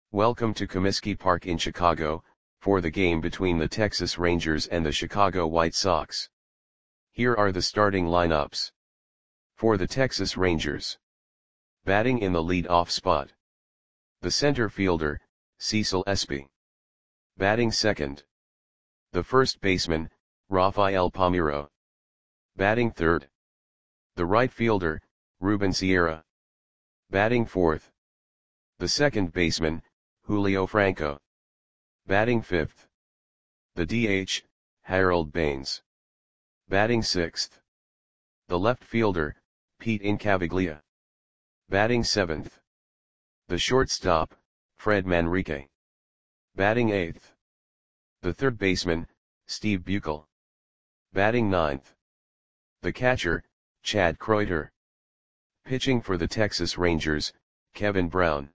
Welcome to Comiskey Park in Chicago, for the game between the Texas Rangers and the Chicago White Sox. Here are the starting lineups. For the Texas Rangers. Batting in the lead-off spot. The center fielder, Cecil Espy. Batting second. The first baseman, Rafael Palmeiro. Batting third. The right fielder, Ruben Sierra. Batting fourth. The second baseman, Julio Franco. Batting fifth. The DH, Harold Baines. Batting sixth. The left fielder, Pete Incaviglia. Batting seventh. The shortstop, Fred Manrique. Batting eighth. The third baseman, Steve Buechel. Batting ninth. The catcher, Chad Kreuter. Pitching for the Texas Rangers, Kevin Brown.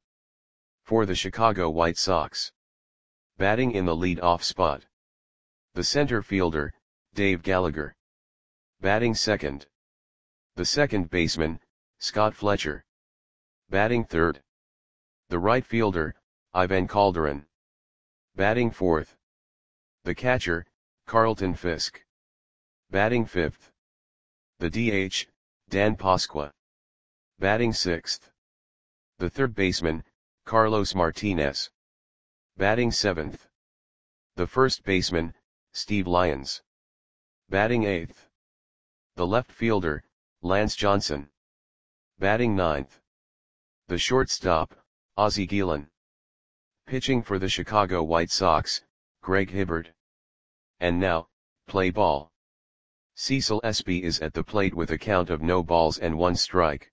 For the Chicago White Sox. Batting in the lead-off spot. The center fielder, Dave Gallagher. Batting second. The second baseman, Scott Fletcher. Batting third. The right fielder, Ivan Calderon. Batting fourth. The catcher, Carlton Fisk. Batting fifth. The DH, Dan Pasqua. Batting sixth. The third baseman, Carlos Martinez. Batting seventh. The first baseman, Steve Lyons. Batting eighth. The left fielder, Lance Johnson. Batting ninth. The shortstop, Ozzie Guillen. Pitching for the Chicago White Sox, Greg Hibbert. And now, play ball. Cecil Espy is at the plate with a count of no balls and one strike.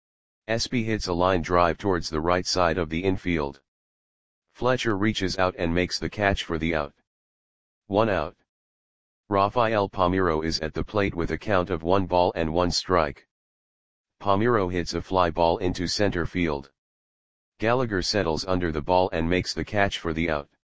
Espy hits a line drive towards the right side of the infield. Fletcher reaches out and makes the catch for the out. 1 out. Rafael Palmeiro is at the plate with a count of 1 ball and 1 strike. Palmeiro hits a fly ball into center field. Gallagher settles under the ball and makes the catch for the out.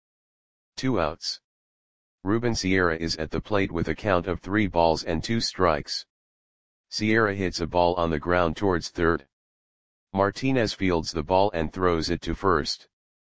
2 outs. Ruben Sierra is at the plate with a count of 3 balls and 2 strikes. Sierra hits a ball on the ground towards third. Martinez fields the ball and throws it to first.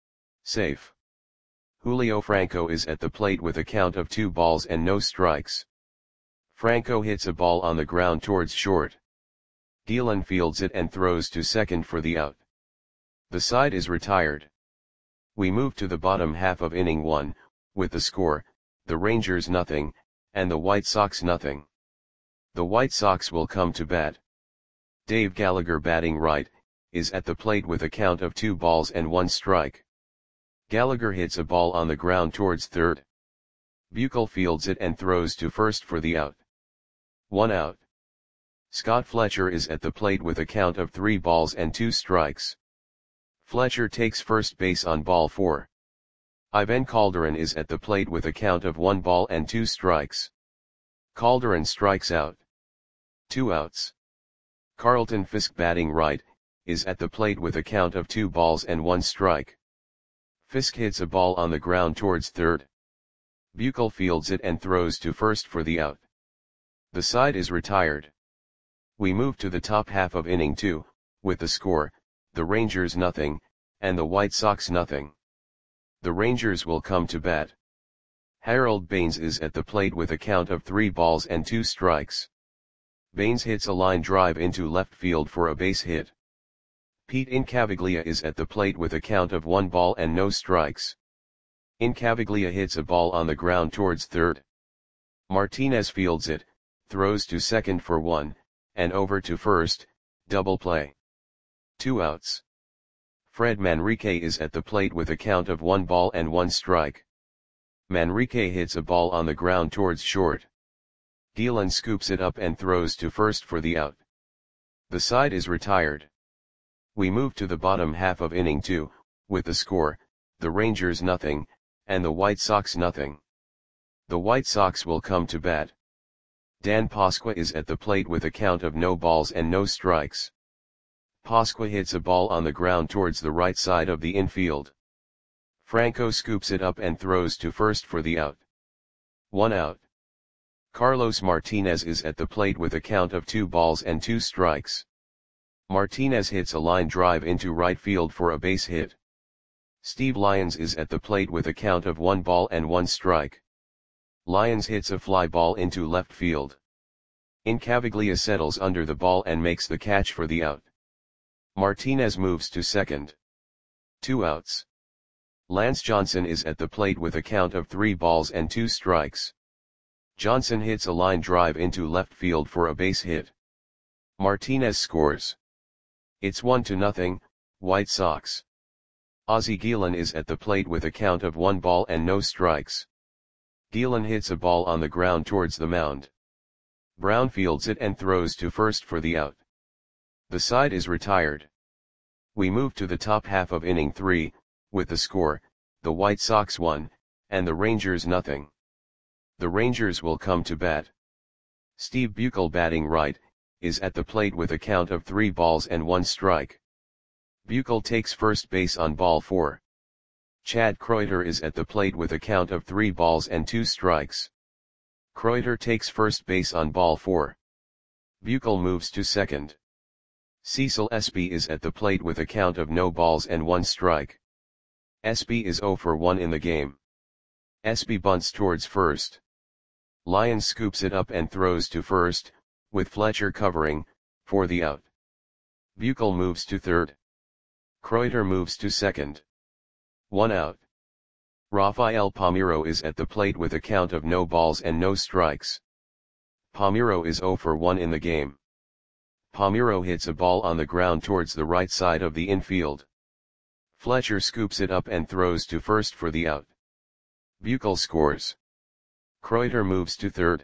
Safe. Julio Franco is at the plate with a count of 2 balls and no strikes. Franco hits a ball on the ground towards short. Guillen fields it and throws to second for the out. The side is retired. We move to the bottom half of inning 1, with the score, the Rangers nothing, and the White Sox nothing. The White Sox will come to bat. Dave Gallagher batting right, is at the plate with a count of 2 balls and 1 strike. Gallagher hits a ball on the ground towards third. Buechel fields it and throws to first for the out. 1 out. Scott Fletcher is at the plate with a count of 3 balls and 2 strikes. Fletcher takes first base on ball 4. Ivan Calderon is at the plate with a count of 1 ball and 2 strikes. Calderon strikes out. 2 outs. Carlton Fisk batting right, is at the plate with a count of 2 balls and 1 strike. Fisk hits a ball on the ground towards third. Buechel fields it and throws to first for the out. The side is retired. We move to the top half of inning 2, with the score, the Rangers nothing, and the White Sox nothing. The Rangers will come to bat. Harold Baines is at the plate with a count of 3 balls and 2 strikes. Baines hits a line drive into left field for a base hit. Pete Incaviglia is at the plate with a count of 1 ball and no strikes. Incaviglia hits a ball on the ground towards third. Martinez fields it, throws to second for 1, and over to first, double play. 2 outs. Fred Manrique is at the plate with a count of 1 ball and 1 strike. Manrique hits a ball on the ground towards short. Guillen scoops it up and throws to first for the out. The side is retired. We move to the bottom half of inning 2, with the score, the Rangers nothing, and the White Sox nothing. The White Sox will come to bat. Dan Pasqua is at the plate with a count of no balls and no strikes. Pasqua hits a ball on the ground towards the right side of the infield. Franco scoops it up and throws to first for the out. 1 out. Carlos Martinez is at the plate with a count of 2 balls and 2 strikes. Martinez hits a line drive into right field for a base hit. Steve Lyons is at the plate with a count of 1 ball and 1 strike. Lyons hits a fly ball into left field. Incaviglia settles under the ball and makes the catch for the out. Martinez moves to second. 2 outs. Lance Johnson is at the plate with a count of 3 balls and 2 strikes. Johnson hits a line drive into left field for a base hit. Martinez scores. It's 1-0, White Sox. Ozzie Guillen is at the plate with a count of 1 ball and no strikes. Guillen hits a ball on the ground towards the mound. Brown fields it and throws to first for the out. The side is retired. We move to the top half of inning 3, with the score, the White Sox 1, and the Rangers 0. The Rangers will come to bat. Steve Buechele, batting right, is at the plate with a count of 3 balls and 1 strike. Buechele takes first base on ball 4. Chad Kreuter is at the plate with a count of 3 balls and 2 strikes. Kreuter takes first base on ball 4. Buechele moves to second. Cecil Espy is at the plate with a count of no balls and 1 strike. Espy is 0 for 1 in the game. Espy bunts towards first. Lyons scoops it up and throws to first, with Fletcher covering, for the out. Buechele moves to third. Kreuter moves to second. 1 out. Rafael Palmeiro is at the plate with a count of no balls and no strikes. Palmeiro is 0 for 1 in the game. Palmeiro hits a ball on the ground towards the right side of the infield. Fletcher scoops it up and throws to first for the out. Buechele scores. Kreuter moves to third.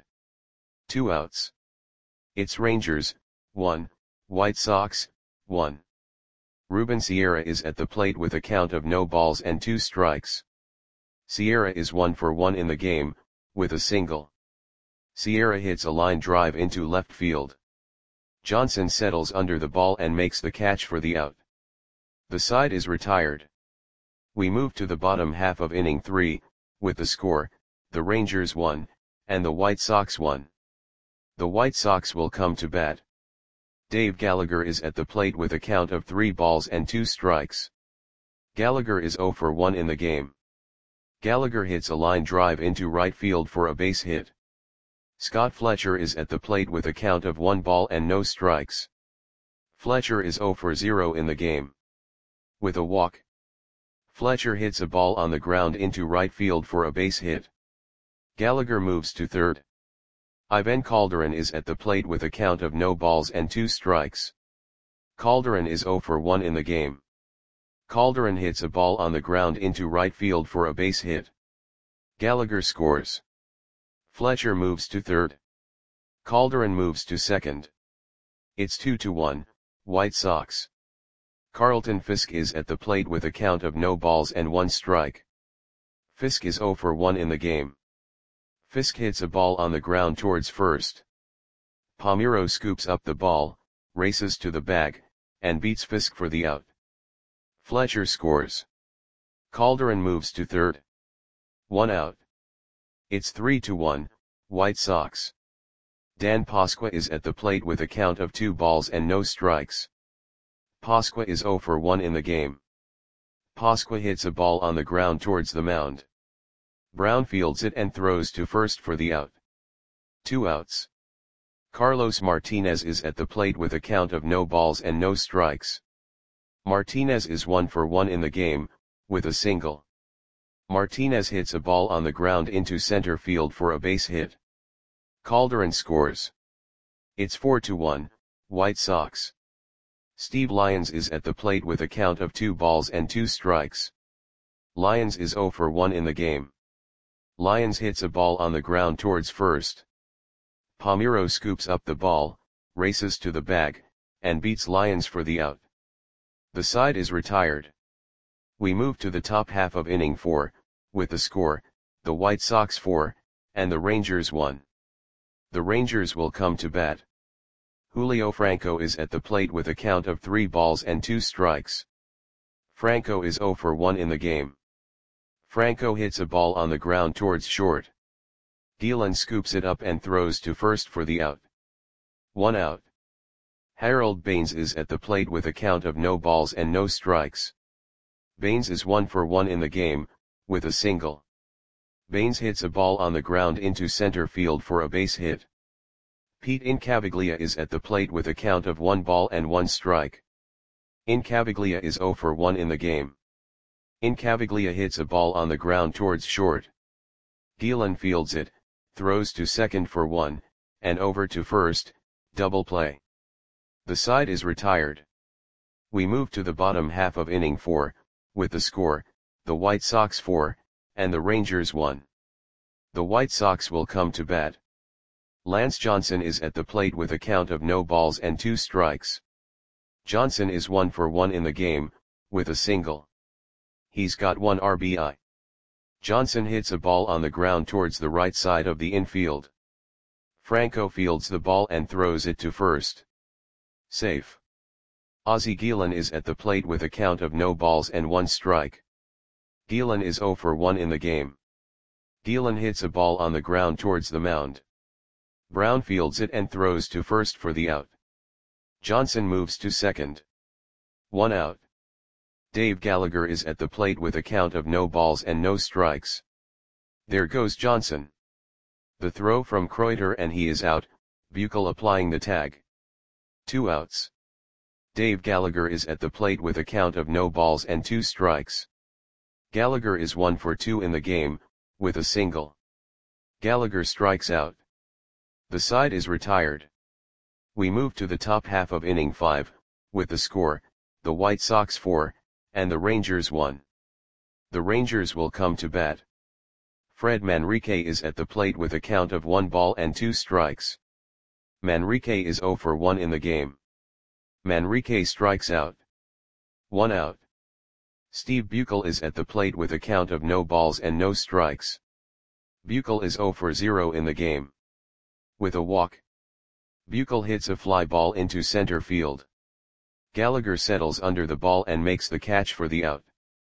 2 outs. It's Rangers, 1, White Sox, 1. Ruben Sierra is at the plate with a count of no balls and 2 strikes. Sierra is 1 for 1 in the game, with a single. Sierra hits a line drive into left field. Johnson settles under the ball and makes the catch for the out. The side is retired. We move to the bottom half of inning 3, with the score, the Rangers 1, and the White Sox 1. The White Sox will come to bat. Dave Gallagher is at the plate with a count of 3 balls and 2 strikes. Gallagher is 0 for 1 in the game. Gallagher hits a line drive into right field for a base hit. Scott Fletcher is at the plate with a count of 1 ball and no strikes. Fletcher is 0 for 0 in the game. With a walk. Fletcher hits a ball on the ground into right field for a base hit. Gallagher moves to third. Ivan Calderon is at the plate with a count of no balls and 2 strikes. Calderon is 0 for 1 in the game. Calderon hits a ball on the ground into right field for a base hit. Gallagher scores. Fletcher moves to third. Calderon moves to second. It's 2-1, White Sox. Carlton Fisk is at the plate with a count of no balls and 1 strike. Fisk is 0 for 1 in the game. Fisk hits a ball on the ground towards first. Palmeiro scoops up the ball, races to the bag, and beats Fisk for the out. Fletcher scores. Calderon moves to third. 1 out. It's 3-1, White Sox. Dan Pasqua is at the plate with a count of 2 balls and no strikes. Pasqua is 0 for 1 in the game. Pasqua hits a ball on the ground towards the mound. Brown fields it and throws to first for the out. 2 outs. Carlos Martinez is at the plate with a count of no balls and no strikes. Martinez is 1 for 1 in the game, with a single. Martinez hits a ball on the ground into center field for a base hit. Calderon scores. It's 4-1, White Sox. Steve Lyons is at the plate with a count of 2 balls and 2 strikes. Lyons is 0 for 1 in the game. Lyons hits a ball on the ground towards first. Palmeiro scoops up the ball, races to the bag, and beats Lyons for the out. The side is retired. We move to the top half of inning 4, with the score, the White Sox 4, and the Rangers 1. The Rangers will come to bat. Julio Franco is at the plate with a count of 3 balls and 2 strikes. Franco is 0 for 1 in the game. Franco hits a ball on the ground towards short. Guillen scoops it up and throws to first for the out. 1 out. Harold Baines is at the plate with a count of no balls and no strikes. Baines is 1 for 1 in the game, with a single. Baines hits a ball on the ground into center field for a base hit. Pete Incaviglia is at the plate with a count of 1 ball and 1 strike. Incaviglia is 0 for 1 in the game. Incaviglia hits a ball on the ground towards short. Gielan fields it, throws to second for 1, and over to first, double play. The side is retired. We move to the bottom half of inning 4, with the score, the White Sox 4, and the Rangers 1. The White Sox will come to bat. Lance Johnson is at the plate with a count of no balls and 2 strikes. Johnson is 1 for 1 in the game, with a single. He's got 1 RBI. Johnson hits a ball on the ground towards the right side of the infield. Franco fields the ball and throws it to first. Safe. Ozzie Gielan is at the plate with a count of no balls and 1 strike. Gielan is 0 for 1 in the game. Gielan hits a ball on the ground towards the mound. Brown fields it and throws to first for the out. Johnson moves to second. 1 out. Dave Gallagher is at the plate with a count of no balls and no strikes. There goes Johnson. The throw from Kreuter and he is out, Buechel applying the tag. 2 outs. Dave Gallagher is at the plate with a count of no balls and 2 strikes. Gallagher is 1 for 2 in the game, with a single. Gallagher strikes out. The side is retired. We move to the top half of inning 5, with the score, the White Sox 4, and the Rangers 1. The Rangers will come to bat. Fred Manrique is at the plate with a count of 1 ball and 2 strikes. Manrique is 0 for 1 in the game. Manrique strikes out. 1 out. Steve Buechel is at the plate with a count of no balls and no strikes. Buechel is 0 for 0 in the game. With a walk. Buechel hits a fly ball into center field. Gallagher settles under the ball and makes the catch for the out.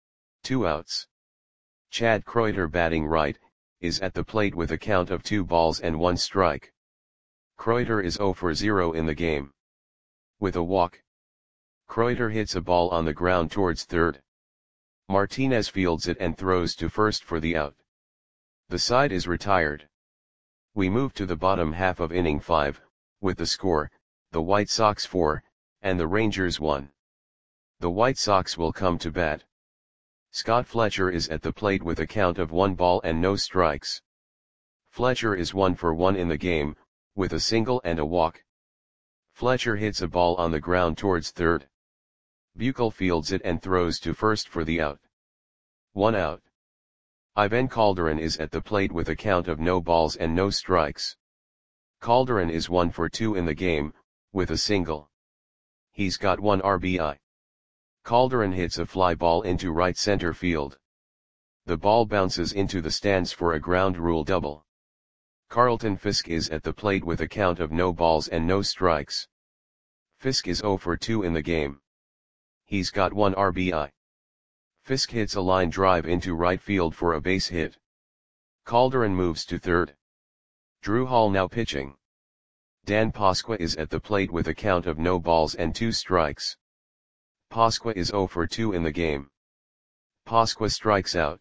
2 outs. Chad Kreuter, batting right, is at the plate with a count of 2 balls and 1 strike. Kreuter is 0 for 0 in the game. With a walk. Kreuter hits a ball on the ground towards third. Martinez fields it and throws to first for the out. The side is retired. We move to the bottom half of inning 5, with the score, the White Sox 4, and the Rangers 1. The White Sox will come to bat. Scott Fletcher is at the plate with a count of 1 ball and no strikes. Fletcher is 1 for 1 in the game, with a single and a walk. Fletcher hits a ball on the ground towards third. Buechel fields it and throws to first for the out. 1 out. Ivan Calderon is at the plate with a count of no balls and no strikes. Calderon is 1 for 2 in the game, with a single. He's got 1 RBI. Calderon hits a fly ball into right center field. The ball bounces into the stands for a ground rule double. Carlton Fisk is at the plate with a count of no balls and no strikes. Fisk is 0 for 2 in the game. He's got 1 RBI. Fisk hits a line drive into right field for a base hit. Calderon moves to third. Drew Hall now pitching. Dan Pasqua is at the plate with a count of no balls and 2 strikes. Pasqua is 0 for 2 in the game. Pasqua strikes out.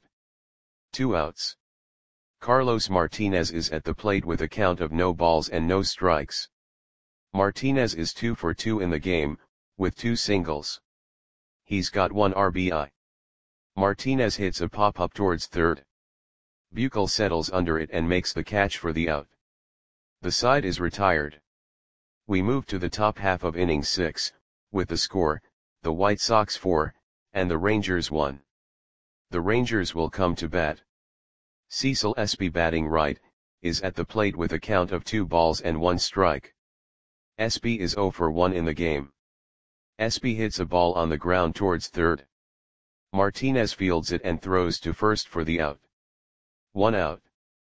2 outs. Carlos Martinez is at the plate with a count of no balls and no strikes. Martinez is 2 for 2 in the game, with 2 singles. He's got 1 RBI. Martinez hits a pop-up towards third. Buechel settles under it and makes the catch for the out. The side is retired. We move to the top half of inning 6, with the score, the White Sox 4, and the Rangers 1. The Rangers will come to bat. Cecil Espy, batting right, is at the plate with a count of 2 balls and 1 strike. Espy is 0 for 1 in the game. Espy hits a ball on the ground towards third. Martinez fields it and throws to first for the out. 1 out.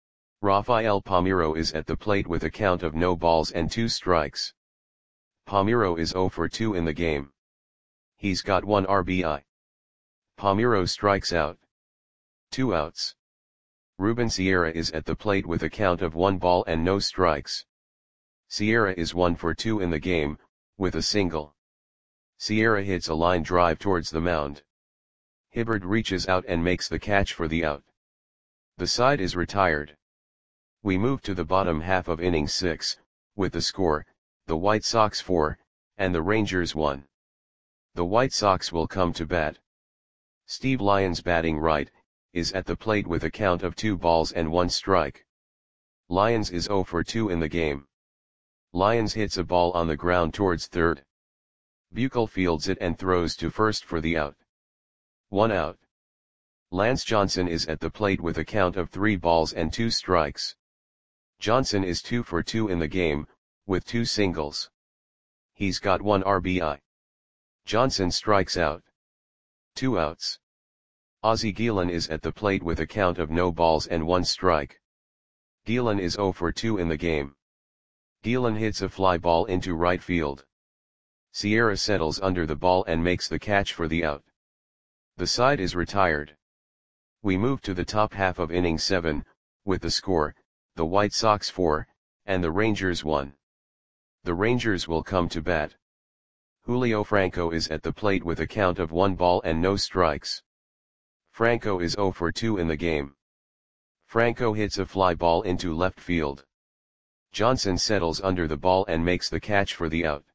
Rafael Palmeiro is at the plate with a count of no balls and 2 strikes. Palmeiro is 0 for 2 in the game. He's got 1 RBI. Palmeiro strikes out. 2 outs. Ruben Sierra is at the plate with a count of 1 ball and no strikes. Sierra is 1 for 2 in the game, with a single. Sierra hits a line drive towards the mound. Hibbert reaches out and makes the catch for the out. The side is retired. We move to the bottom half of inning 6, with the score, the White Sox 4, and the Rangers 1. The White Sox will come to bat. Steve Lyons, batting right, is at the plate with a count of 2 balls and 1 strike. Lyons is 0 for 2 in the game. Lyons hits a ball on the ground towards third. Buechele fields it and throws to first for the out. 1 out. Lance Johnson is at the plate with a count of 3 balls and 2 strikes. Johnson is 2 for 2 in the game, with 2 singles. He's got 1 RBI. Johnson strikes out. 2 outs. Ozzie Guillen is at the plate with a count of no balls and 1 strike. Guillen is 0 for 2 in the game. Guillen hits a fly ball into right field. Sierra settles under the ball and makes the catch for the out. The side is retired. We move to the top half of inning 7, with the score, the White Sox 4, and the Rangers 1. The Rangers will come to bat. Julio Franco is at the plate with a count of 1 ball and no strikes. Franco is 0 for 2 in the game. Franco hits a fly ball into left field. Johnson settles under the ball and makes the catch for the out.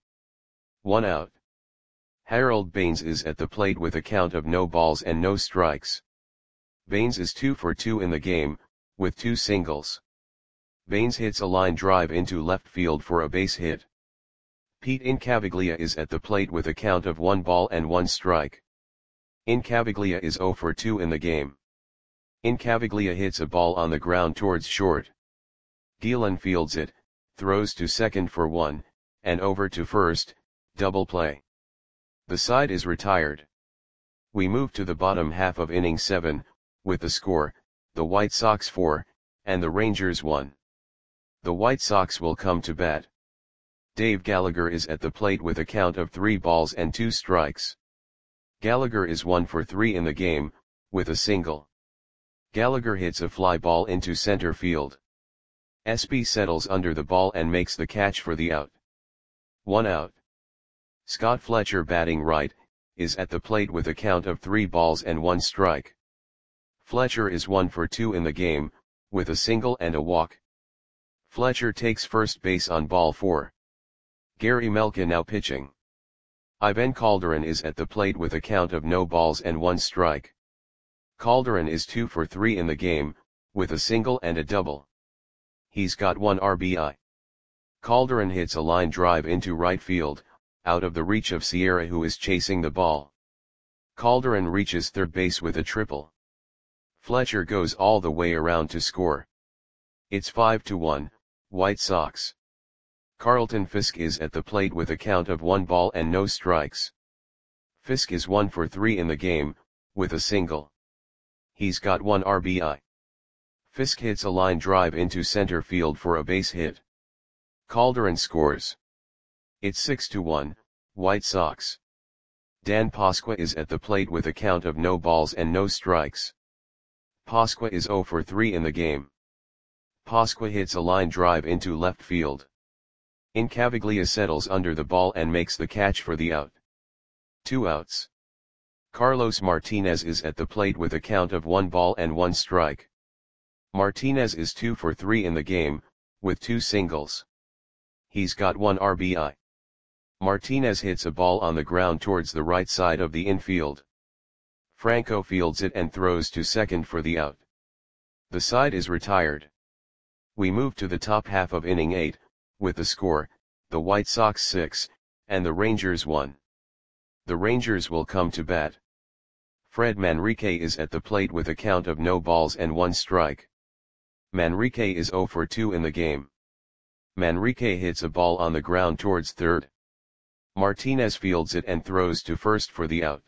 1 out. Harold Baines is at the plate with a count of no balls and no strikes. Baines is 2 for 2 in the game, with 2 singles. Baines hits a line drive into left field for a base hit. Pete Incaviglia is at the plate with a count of 1 ball and 1 strike. Incaviglia is 0 for 2 in the game. Incaviglia hits a ball on the ground towards short. Guillen fields it, throws to second for 1, and over to first, double play. The side is retired. We move to the bottom half of inning 7, with the score, the White Sox 4, and the Rangers 1. The White Sox will come to bat. Dave Gallagher is at the plate with a count of 3 balls and 2 strikes. Gallagher is 1 for 3 in the game, with a single. Gallagher hits a fly ball into center field. SB settles under the ball and makes the catch for the out. 1 out. Scott Fletcher, batting right, is at the plate with a count of 3 balls and 1 strike. Fletcher is 1 for 2 in the game, with a single and a walk. Fletcher takes first base on ball 4. Gary Melka now pitching. Ivan Calderon is at the plate with a count of no balls and 1 strike. Calderon is 2 for 3 in the game, with a single and a double. He's got 1 RBI. Calderon hits a line drive into right field, out of the reach of Sierra, who is chasing the ball. Calderon reaches third base with a triple. Fletcher goes all the way around to score. It's 5-1, White Sox. Carlton Fisk is at the plate with a count of 1 ball and no strikes. Fisk is 1 for 3 in the game, with a single. He's got 1 RBI. Fisk hits a line drive into center field for a base hit. Calderon scores. It's 6-1, White Sox. Dan Pasqua is at the plate with a count of no balls and no strikes. Pasqua is 0 for 3 in the game. Pasqua hits a line drive into left field. Incaviglia settles under the ball and makes the catch for the out. 2 outs. Carlos Martinez is at the plate with a count of 1 ball and 1 strike. Martinez is 2 for 3 in the game, with 2 singles. He's got 1 RBI. Martinez hits a ball on the ground towards the right side of the infield. Franco fields it and throws to second for the out. The side is retired. We move to the top half of inning 8, with the score, the White Sox 6, and the Rangers 1. The Rangers will come to bat. Fred Manrique is at the plate with a count of no balls and 1 strike. Manrique is 0 for 2 in the game. Manrique hits a ball on the ground towards third. Martinez fields it and throws to first for the out.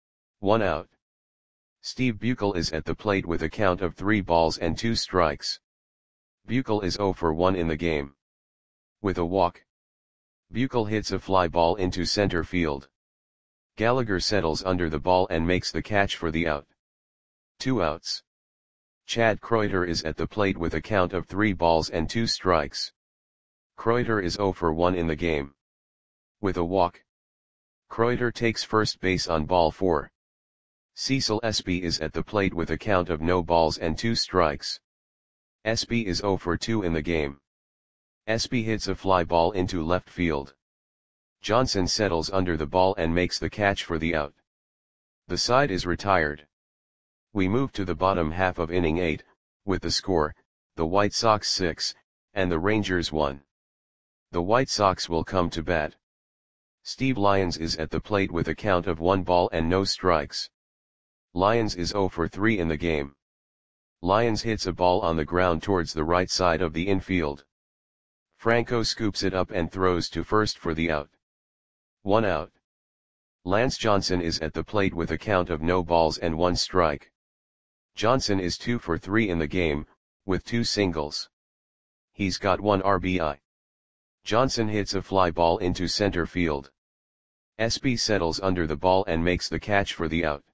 1 out. Steve Buechele is at the plate with a count of 3 balls and 2 strikes. Buechele is 0 for 1 in the game. With a walk. Buechele hits a fly ball into center field. Gallagher settles under the ball and makes the catch for the out. 2 outs. Chad Kreuter is at the plate with a count of 3 balls and 2 strikes. Kreuter is 0 for 1 in the game. With a walk. Kreuter takes first base on ball 4. Cecil Espy is at the plate with a count of no balls and 2 strikes. Espy is 0 for 2 in the game. Espy hits a fly ball into left field. Johnson settles under the ball and makes the catch for the out. The side is retired. We move to the bottom half of inning 8, with the score, the White Sox 6, and the Rangers 1. The White Sox will come to bat. Steve Lyons is at the plate with a count of 1 ball and no strikes. Lyons is 0 for 3 in the game. Lyons hits a ball on the ground towards the right side of the infield. Franco scoops it up and throws to first for the out. 1 out. Lance Johnson is at the plate with a count of no balls and 1 strike. Johnson is 2 for 3 in the game, with 2 singles. He's got 1 RBI. Johnson hits a fly ball into center field. Espy settles under the ball and makes the catch for the out.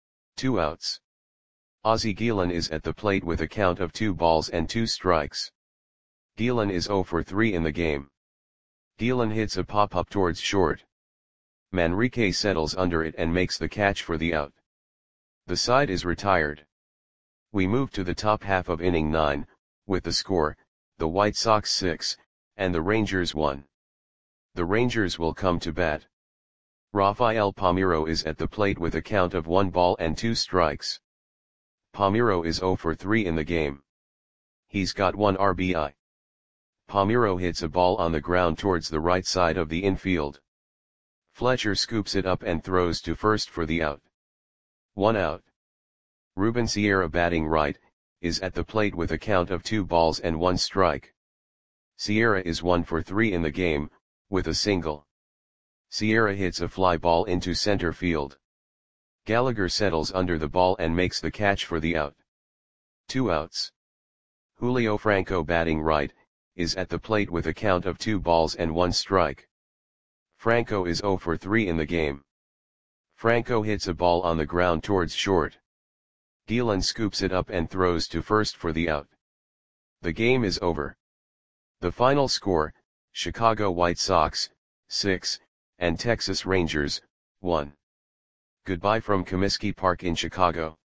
2 outs. Ozzie Guillen is at the plate with a count of 2 balls and 2 strikes. Guillen is 0 for 3 in the game. Guillen hits a pop-up towards short. Manrique settles under it and makes the catch for the out. The side is retired. We move to the top half of inning 9, with the score, the White Sox 6, and the Rangers 1. The Rangers will come to bat. Rafael Palmeiro is at the plate with a count of 1 ball and 2 strikes. Palmeiro is 0 for 3 in the game. He's got 1 RBI. Palmeiro hits a ball on the ground towards the right side of the infield. Fletcher scoops it up and throws to first for the out. 1 out. Ruben Sierra, batting right, is at the plate with a count of 2 balls and 1 strike. Sierra is 1 for 3 in the game, with a single. Sierra hits a fly ball into center field. Gallagher settles under the ball and makes the catch for the out. 2 outs. Julio Franco, batting right, is at the plate with a count of 2 balls and 1 strike. Franco is 0 for 3 in the game. Franco hits a ball on the ground towards short. Guillen scoops it up and throws to first for the out. The game is over. The final score, Chicago White Sox, 6, and Texas Rangers, 1. Goodbye from Comiskey Park in Chicago.